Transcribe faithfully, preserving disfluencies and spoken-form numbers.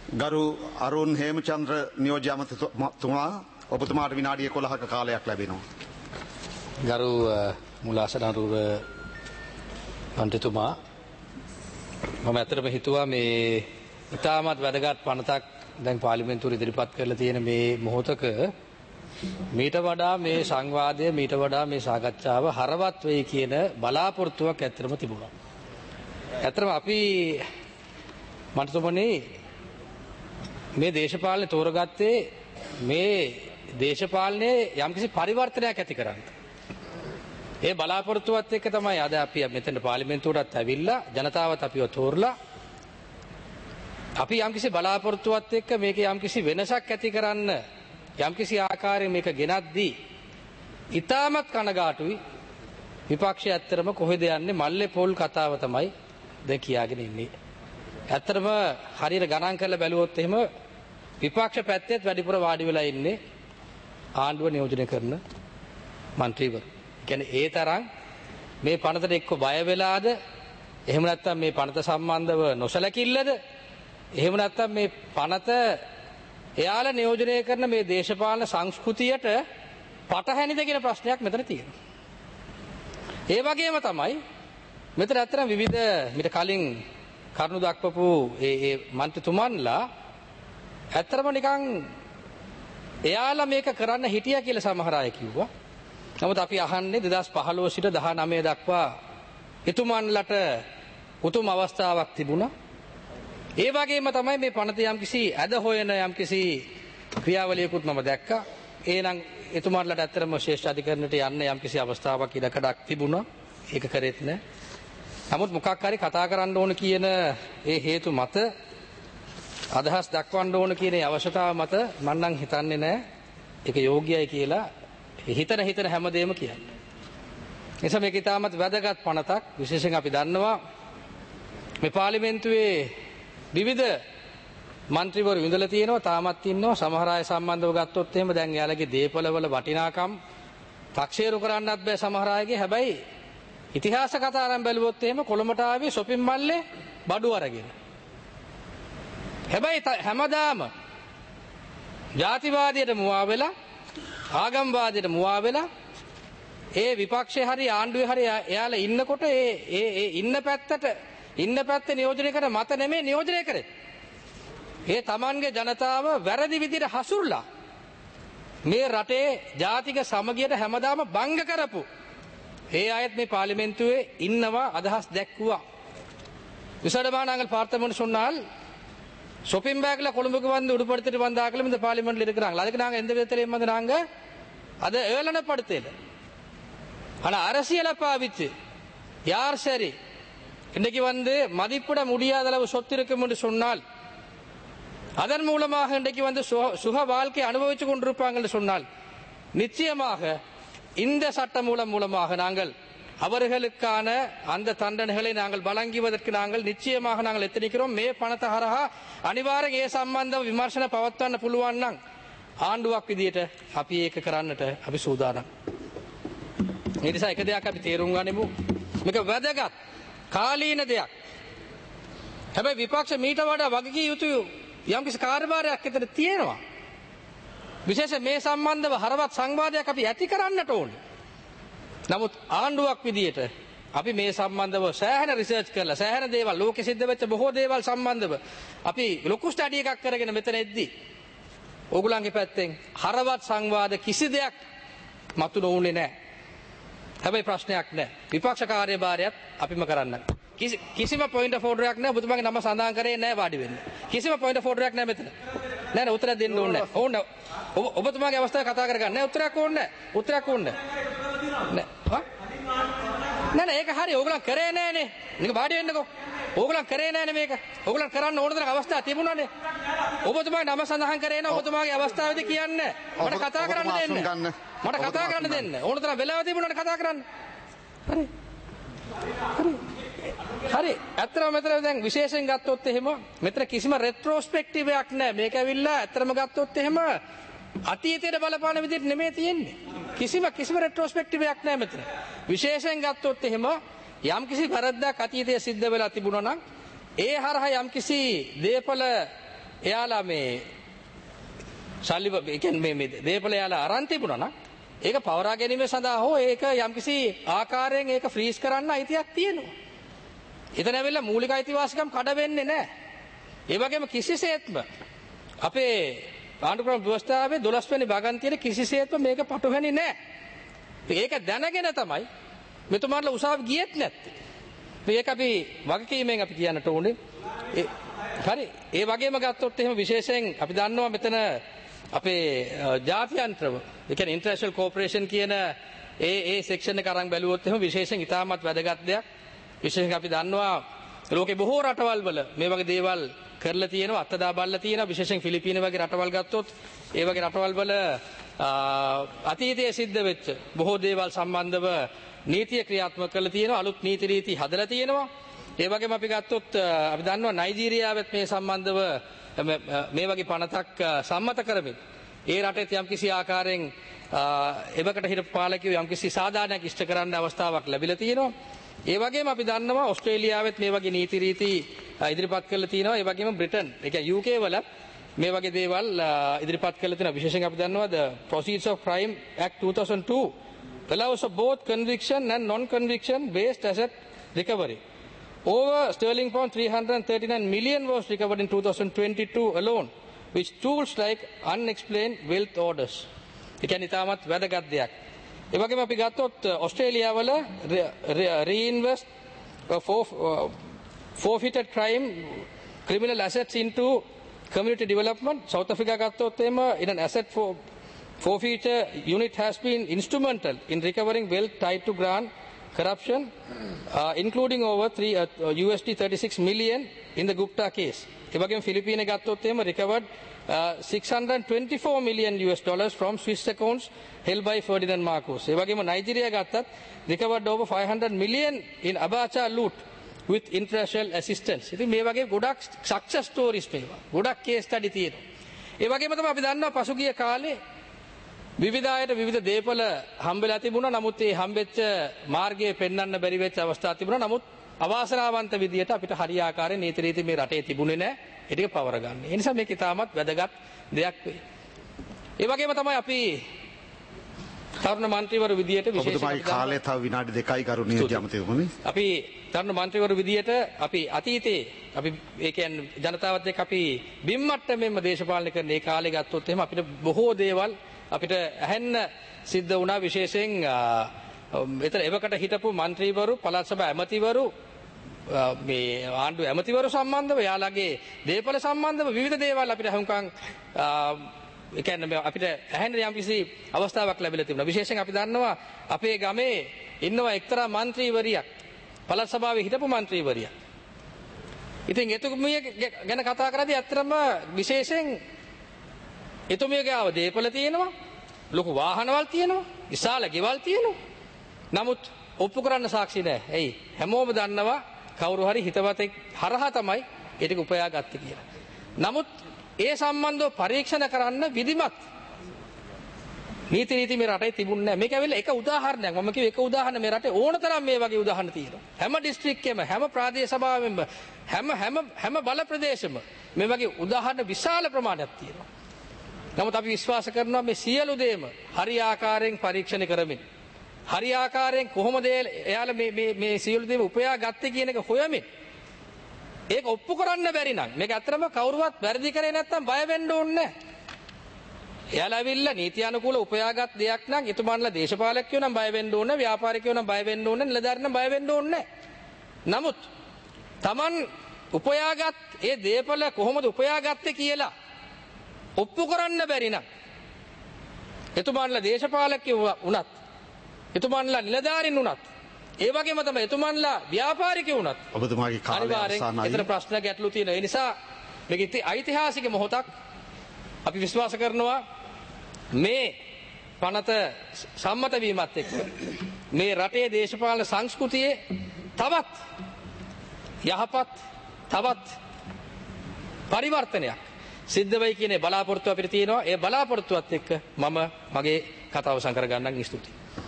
ගරු අරුන් හේමචන්ද්‍ර නියෝජ්‍ය අමාත්‍යතුමා ඔබතුමාට විනාඩි එකොළහක කාලයක් ලැබෙනවා. ගරු මුලාසනරුව මන්ත්‍රීතුමා මම ඇත්තටම හිතුවා මේ ඉතාමත් වැදගත් පනතක් දැන් පාර්ලිමේන්තුවේ ඉදිරිපත් කරලා තියෙන මේ මොහොතක මීට වඩා මේ සංවාදය මීට වඩා මේ සාකච්ඡාව හරවත් වෙයි කියන බලාපොරොත්තුවක් ඇත්තටම තිබුණා. ඇත්තටම අපි මන්ත්‍රීතුමනි මේ දේශපාලනය තෝරගත්තේ මේ දේශපාලනයේ යම්කිසි පරිවර්තනයක් ඇති කරන්න. ඒ බලාපොරොත්තුවත් එක්ක තමයි අද අපි මෙතන පාර්ලිමේන්තුවටත් ඇවිල්ලා ජනතාවත් අපිව තෝරලා අපි යම්කිසි බලාපොරොත්තුවත් එක්ක මේක යම්කිසි වෙනසක් ඇති කරන්න යම්කිසි ආකාරයෙන් මේක ගෙනත්දී ඉතාමත් කනගාටුයි විපක්ෂය ඇත්තටම කොහෙද යන්නේ මල්ලේ පොල් කතාව තමයි දැන් කියාගෙන ඉන්නේ. ඇත්තටම හරියට ගණන් කරලා බැලුවොත් එහෙම විපක්ෂ පැත්තේත් වැඩිපුර වාඩි වෙලා ඉන්නේ ආණ්ඩුව නියෝජනය කරන മന്ത്രിවරු. කියන්නේ ඒ තරම් මේ පනතට එක්ක බය වෙලාද එහෙම නැත්නම් මේ පනත සම්බන්ධව නොසලකිල්ලද එහෙම නැත්නම් මේ පනත එයාලා නියෝජනය කරන මේ දේශපාලන සංස්කෘතියට පටහැනිද කියන ප්‍රශ්නයක් මෙතන තියෙනවා. ඒ වගේම තමයි මෙතන ඇත්තටම විවිධ මිට කලින් කරුණු දක්වපු ඒ ඒ මන්ත්‍රීතුමන්ලා ඇත්තටම නිකන් එයාලා මේක කරන්න හිටියා කියලා සමහර අය කිව්වා. නමුත් අපි අහන්නේ දෙදහස් පහළොව සිට දහනවය දක්වා එතුමන්ලට උතුම් අවස්ථාවක් තිබුණා. ඒ වගේම තමයි මේ පනත යම්කිසි ඇද හොයන යම්කිසි ක්‍රියාවලියකුත් මම දැක්කා. එහෙනම් එතුමන්ලට ඇත්තටම ශ්‍රේෂ්ඨ අධිකරණයට යන්න යම්කිසි අවස්ථාවක් ඉඩකඩක් තිබුණා. ඒක කරෙත් නෑ. නමුත් මොකක් හරි කතා කරන්න ඕන කියන ඒ හේතු මත අදහස් දක්වන්න ඕන කියන අවශ්‍යතාව මත මම නම් හිතන්නේ නෑ ඒක යෝග්‍යයි කියලා හිතන හිතන හැමදේම කියන්නේ. නිසා මේක ඉතාමත් වැදගත් පනතක්. විශේෂයෙන් අපි දන්නවා මේ පාර්ලිමේන්තුවේ විවිධ മന്ത്രിවරු ඉඳලා තියෙනවා තාමත් ඉන්නවා. සමහර අය සම්බන්ධව ගත්තොත් එහෙම දැන් යාළගේ දේපලවල වටිනාකම් 탁ෂේරු කරන්නත් බෑ සමහර අයගේ. හැබැයි ඉතිහාස කතා අරන් බැලුවොත් එහෙම කොළඹට ආවේ shopping මල්ලේ බඩු අරගෙන. හැබැයි හැමදාම ජාතිවාදයට මුවා වෙලා ආගම්වාදයට මුවා වෙලා ඒ විපක්ෂේ හරි ආණ්ඩුවේ හරි එයාලා ඉන්නකොට ඒ ඒ ඒ ඉන්න පැත්තට ඉන්න පැත්තේ නියෝජනය කරන මත නෙමෙයි නියෝජනය කරේ. ඒ Tamanගේ ජනතාව වැරදි විදිහට හසුරුලා මේ රටේ ජාතික සමගියට හැමදාම භංග කරපු ඒ අයත් මේ පාර්ලිමේන්තුවේ ඉන්නවා අදහස් දැක්වුවා. விசடமானாங்கள் பார்த்த முன்னு சொன்னால் ஷாப்பிங் பேக்ல கொழும்புக்கு வந்து உடுப்படுத்திட்டு வந்தாங்களும் இந்த பார்லிமெண்ட்ல இருக்கிறாங்க. அதுக்கு நாங்க எந்த விதத்திலையும் வந்து நாங்க அதை ஏளனப்படுத்தல. ஆனா அரசியலை பாவிச்சு யார் சரி இன்னைக்கு வந்து மதிப்பிட முடியாத அளவு சொத்து இருக்கும் என்று சொன்னால் அதன் மூலமாக இன்றைக்கு வந்து சுக வாழ்க்கை அனுபவிச்சு கொண்டிருப்பாங்க என்று சொன்னால் நிச்சயமாக இந்த சட்டமூலம் மூலமாக நாங்கள் அவர்களுக்கான அந்த தண்டனைகளை நாங்கள் வழங்குவதற்கு நாங்கள் நிச்சயமாக நாங்கள் எத்தனிக்கிறோம். මේ පනත හරහා අනිවාර්යෙන් ඒ සම්බන්ධව විමර්ශන පවත්වන්න පුළුවන් නම් ආණ්ඩුවක් විදියට අපි ඒක කරන්නට අපි සූදානම්. ඒ නිසා එක දෙයක් අපි තේරුම් ගනිමු. මේක වැදගත් කාලීන දෙයක්. හැබැයි විපක්ෂ මීට වඩා වගකී යුතු යම්කිසි කාර්යභාරයක් විතර තියෙනවා. විශේෂයෙන් මේ සම්බන්ධව හරවත් සංවාදයක් අපි ඇති කරන්නට ඕනේ. නමුත් ආණ්ඩුවක් විදියට අපි මේ සම්බන්ධව සෑහෙන රිසර්ච් කරලා සෑහෙන දේවල් ලෝකෙ සිද්ධ වෙච්ච බොහෝ දේවල් සම්බන්ධව අපි ලොකු ස්ටඩි එකක් කරගෙන මෙතන එද්දි ඕගොල්ලන්ගේ පැත්තෙන් හරවත් සංවාද කිසි දෙයක් මතු නොවුනේ නැහැ. හැබැයි ප්‍රශ්නයක් නැහැ. විපක්ෂ කාර්යභාරයත් අපිම කරන්න. කිසි කිසිම පොයින්ට් ඔෆ් ඕඩර් එකක් නැහැ. ඔබතුමාගේ නම සඳහන් කරේ නැහැ වාඩි වෙන්න. කිසිම පොයින්ට් ඔෆ් ඕඩර් එකක් නැහැ මෙතන. නෑ නෑ උත්තර දෙන්න ඕනේ නැහැ. ඕන ඔබතුමාගේ අවස්ථාව කතා කරගන්න. නෑ උත්තරයක් ඕනේ නැහැ. උත්තරයක් ඕනේ නැහැ. නෑ නෑ නෑ ඒක හරි. ඕගොල්ලන් කරේ නෑනේ. නික වාඩි වෙන්නකෝ. ඕගොල්ලන් කරේ නෑනේ මේක. ඕගොල්ලන් කරන්න ඕන තරම් අවස්ථා තිබුණානේ. ඔබතුමාගේ නම සඳහන් කරේ නෑ. ඔබතුමාගේ අවස්ථාවේදී කියන්නේ. මට කතා කරන්න දෙන්න. මට කතා කරන්න දෙන්න. ඕන තරම් වෙලාව තිබුණානේ කතා කරන්න. හරි. හරි. හරි. ඇත්තටම මෙතන දැන් විශේෂයෙන් ගත්තොත් එහෙම මෙතන කිසිම රෙට්‍රෝස්පෙක්ටිව් එකක් නැහැ. මේක ඇවිල්ලා ඇත්තටම ගත්තොත් එහෙම අතීතයට බලපාන විදිහට නෙමෙයි තියෙන්නේ. කිසිම කිසිම රෙට්‍රෝස්පෙක්ටිව් එකක් නැහැ මෙතන. විශේෂයෙන් ගත්තොත් එහෙම යම්කිසි වැරද්දක් අතීතයේ සිද්ධ වෙලා තිබුණා නම් ඒ හරහා යම්කිසි දේපල එයාලා මේ ශල්ලි ඒ කියන්නේ මේ දේපල එයාලා අරන් තිබුණා නම් ඒක පවරා ගැනීම සඳහා හෝ ඒක යම්කිසි ආකාරයෙන් ඒක ෆ්‍රීස් කරන්න අයිතියක් තියෙනවා. එතන ඇවිල්ලා මූලික අයිතිවාසිකම් කඩ වෙන්නේ නැහැ. ඒ වගේම කිසිසේත්ම අපේ ආණ්ඩුක්‍රම ව්‍යවස්ථාවේ දොළොස් වෙනි භාගන්තියේ කිසිසේත්ම මේක පටුවැන්නේ නැහැ. ඒක දැනගෙන තමයි මෙතුමාලා උසාවි ගියෙත් නැත්තේ. මේක අපි වගකීමෙන් අපි කියන්නට ඕනේ. හරි. ඒ වගේම ගත්තොත් එහෙම විශේෂයෙන් අපි දන්නවා මෙතන අපේ ජාත්‍යන්තරව ඒ කියන්නේ ඉන්ටර්නැෂනල් කෝපරේෂන් කියන ඒ ඒ සෙක්ෂන් එක අරන් බැලුවොත් එහෙම විශේෂයෙන් ඉතාමත් වැදගත් දෙයක්. විශේෂයෙන් අපි දන්නවා ලෝකේ බොහෝ රටවල් වල මේ වගේ දේවල් කරලා තියෙනවා, අත්දා බලලා තියෙනවා. විශේෂයෙන් ෆිලිපීන වගේ රටවල් ගත්තොත් ඒ වගේ රටවල් වල අතීතයේ සිද්ධ වෙච්ච බොහෝ දේවල් සම්බන්ධව නීතිය ක්‍රියාත්මක කරලා තියෙනවා, අලුත් නීති රීති හදලා තියෙනවා. ඒ වගේම අපි ගත්තොත් අපි දන්නවා නයිජීරියාවෙත් මේ සම්බන්ධව මේ වගේ පනතක් සම්මත කරමින් ඒ රටේ යම්කිසි ආකාරයෙන් එවකට හිටපු පාලකයෝ යම්කිසි සාධාරණයක් ඉෂ්ට කරන්න අවස්ථාවක් ලැබිලා තියෙනවා. ඒ වගේම අපි දන්නවා ඕස්ට්‍රේලියාවෙත් මේ වගේ නීති රීති ඉදිරිපත් කරලා තියෙනවා. ඒ වගේම බ්‍රිටන්, ඒ කියන්නේ යූ කේ වල මේ වගේ දේවල් ඉදිරිපත් කරලා තියෙනවා. විශේෂයෙන් අපි දන්නවා the Proceeds of Crime Act two thousand two allows of both conviction and non-conviction based asset recovery. Over sterling pound three hundred thirty-nine million was recovered in two thousand twenty-two alone, which tools like unexplained wealth orders. ඒ කියන්නේ ඉතාමත් වැදගත් දෙයක්. ඒ වගේම අපි ගත්තොත් ඕස්ට්‍රේලියාවල reinvest for forfeited crime criminal assets into community development. South Africa ගත්තොත් එහෙම in an asset for forfeiture unit has been instrumental in recovering wealth tied to grant corruption, uh, including over three uh, U S D thirty-six million in the Gupta case. ඒ වගේම ෆිලිපීන ගත්තොත් එහෙම recovered uh, six hundred twenty-four million U S dollars from Swiss accounts held by Ferdinand Marcos. ඒ වගේම නයිජීරියා ගත්තත් recovered over five hundred million in Abacha loot with international assistance. ඉතින් මේ වගේ ගොඩක් success stories මේවා. ගොඩක් case study තියෙනවා. ඒ වගේම තමයි අපි දන්නවා පසුගිය කාලේ විවිධ අයට විවිධ දේපල හම්බෙලා තිබුණා. නමුත් ඒ හම්බෙච්ච මාර්ගයේ පෙන්වන්න බැරි වෙච්ච අවස්ථා තිබුණා. නමුත් අවාසනාවන්ත විදියට අපිට හරියාකාරයෙන් නීති රීති මේ රටේ තිබුණේ නැහැ. ඒ ටික පවර ගන්න. ඒ නිසා මේක ඉතාමත් වැදගත් දෙයක් වෙයි. ඒ වගේම තමයි අපි තරුණ මන්ත්‍රීවරු විදියට විශේෂයෙන් කාලය තව විනාඩි දෙකයි ගරු නියෝජ්‍ය අමාත්‍යවරුනි. අපි තරුණ මන්ත්‍රීවරු විදියට අපි අතීතයේ අපි ඒ කියන්නේ ජනතාවත් එක්ක අපි බිම් මට්ටමෙන්ම දේශපාලනය කරන ඒ කාලේ ගත්තොත් එහෙම අපිට බොහෝ දේවල් අපිට ඇහෙන්න සිද්ධ වුණා. විශේෂයෙන් එතන එවකට හිටපු മന്ത്രിවරු, පළාත් සභා ඇමතිවරු, මේ ආණ්ඩුව ඇමතිවරු සම්බන්ධව යාළගේ දේපල සම්බන්ධව විවිධ දේවල් අපිට හුඟක් ඒ කියන්නේ අපිට ඇහෙන්න යම්කිසි අවස්ථාවක් ලැබිලා තිබුණා. විශේෂයෙන් අපි දන්නවා අපේ ගමේ ඉන්නවා එක්තරා മന്ത്രിවරියක්, පළාත් සභාවේ හිටපු മന്ത്രിවරියක්. ඉතින් එතුමිය ගැන කතා කරද්දී ඇත්තටම විශේෂයෙන් එතුමියගේ ආව දේපල තියෙනවා, ලොකු වාහනවල් තියෙනවා, විශාල ගෙවල් තියෙනවා. නමුත් ඔප්පු කරන්න සාක්ෂි නැහැ. ඇයි? හැමෝම දන්නවා කවුරු හරි හිතවතෙක් හරහා තමයි ඒ ටික උපයා ගත්තේ කියලා. නමුත් ඒ සම්බන්ධව පරීක්ෂණ කරන්න විධිමත් නීති රීති මේ රටේ තිබුණේ නැහැ. මේක ඇවිල්ලා එක උදාහරණයක්. මම කිව්ව එක උදාහරණ මේ රටේ ඕන තරම් මේ වගේ උදාහරණ තියෙනවා. හැම දිස්ත්‍රික්කෙම, හැම ප්‍රාදේශ සභාවෙම, හැම හැම හැම බල ප්‍රදේශෙම මේ වගේ උදාහරණ විශාල ප්‍රමාණයක් තියෙනවා. නමුත් අපි විශ්වාස කරනවා මේ සියලු දේම හරි ආකාරයෙන් පරීක්ෂණ කරමින්, හරි ආකාරයෙන් කොහොමද එයාලා මේ මේ මේ සියලු දේම උපයා ගත්තේ කියන එක හොයමින් ඒක ඔප්පු කරන්න බැරි නම් මේක ඇත්තටම කවුරුවත් වැරදි කරේ නැත්තම් බය වෙන්න ඕනේ නැහැ. එයාලා ඇවිල්ලා නීති අනුකූල උපයාගත් දෙයක් නම් එතුමාන්ලා දේශපාලකයෝ නම් බය වෙන්න ඕනේ, ව්‍යාපාරිකයෝ නම් බය වෙන්න ඕනේ, නිලධාරි නම් බය වෙන්න ඕනේ නැහැ. නමුත් Taman උපයාගත් ඒ දේපල කොහොමද උපයාගත්තේ කියලා ඔප්පු කරන්න බැරි නම් එතුමාන්ලා දේශපාලකයෝ වුණත්, එතුමාන්ලා නිලධාරීන් වුණත්, ඒ වගේම තමයි එතුමාන්ලා ව්‍යාපාරිකයෝ වුණත් ඔබතුමාගේ කාලය අවසానයි. ඒතර ප්‍රශ්න ගැටලු තියෙනවා. ඒ නිසා මේක ඓතිහාසික මොහොතක්. අපි විශ්වාස කරනවා මේ පනත සම්මත වීමත් එක්ක මේ රටේ දේශපාලන සංස්කෘතියේ තවත් යහපත් තවත් පරිවර්තනයක් සිද්ධ වෙයි කියන බලාපොරොත්තුව අපිට තියෙනවා. ඒ බලාපොරොත්තුවත් එක්ක මම මගේ කතාව සංකර ගන්නන් ස්තුතියි.